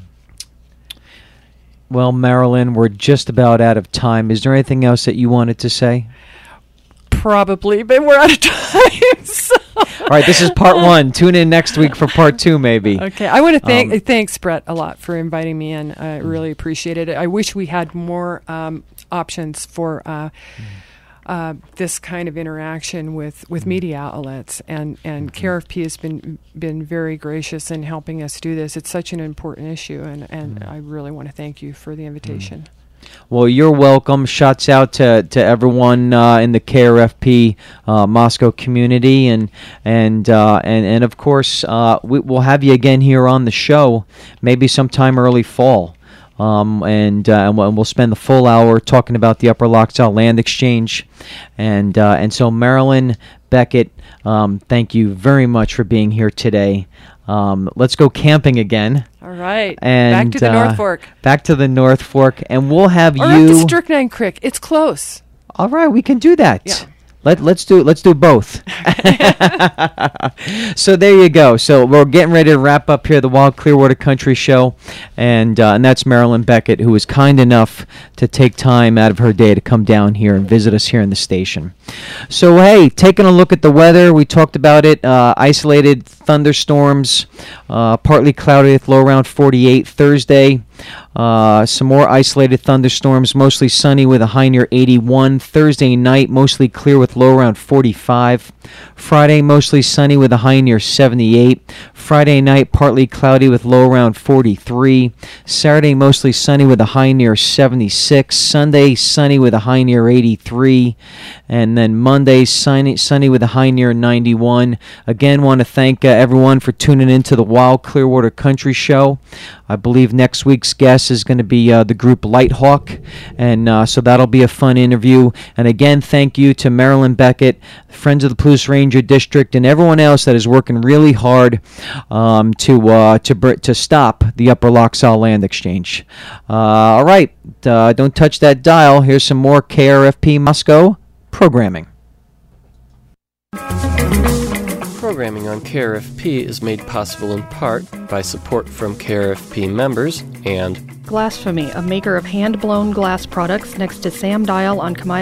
Well, Marilyn, we're just about out of time. Is there anything else that you wanted to say? Probably, but we're out of time. So. All right, this is part one. Tune in next week for part two, maybe. Okay, I want to thank Um, thanks Brett a lot for inviting me in. I really appreciate it. I wish we had more um, options for uh, uh, this kind of interaction with, with media outlets, and, and K R F P has been been very gracious in helping us do this. It's such an important issue, and, and I really want to thank you for the invitation. Well, you're welcome. Shouts out to, to everyone uh, in the K R F P uh, Moscow community, and and uh, and and of course uh, we, we'll have you again here on the show, maybe sometime early fall, um, and uh, and we'll and we'll spend the full hour talking about the Upper Lochsaw Land Exchange, and uh, and so Marilyn Beckett, um, thank you very much for being here today. Um, let's go camping again. All right, And back to the uh, North Fork. Back to the North Fork, and we'll have Or you. up to Strychnine Creek. It's close. All right, we can do that. Yeah. Let let's do let's do both. So there you go. So we're getting ready to wrap up here the Wild Clearwater Country Show, and uh, and that's Marilyn Beckett, who was kind enough to take time out of her day to come down here and visit us here in the station. So hey, taking a look at the weather, we talked about it. Uh, isolated thunderstorms, uh, partly cloudy with low around forty-eight Thursday. Uh, some more isolated thunderstorms, mostly sunny with a high near eighty-one. Thursday night, mostly clear with low around forty-five. Friday, mostly sunny with a high near seventy-eight. Friday night, partly cloudy with low around forty-three. Saturday, mostly sunny with a high near seventy-six. Sunday, sunny with a high near eighty-three. And then Monday, sunny, sunny with a high near ninety-one. Again, want to thank uh, everyone for tuning in to the Wild Clearwater Country Show. I believe next week's guest is going to be uh, the group Lighthawk, and uh, so that'll be a fun interview. And again, thank you to Marilyn Beckett, Friends of the Palouse Ranger District, and everyone else that is working really hard um, to uh, to br- to stop the Upper Lochsal Land Exchange. Uh, all right, uh, don't touch that dial. Here's some more K R F P Moscow programming. Programming on K R F P is made possible in part by support from K R F P members and Glassfamy, a maker of hand-blown glass products next to Sam Dial on Kamaya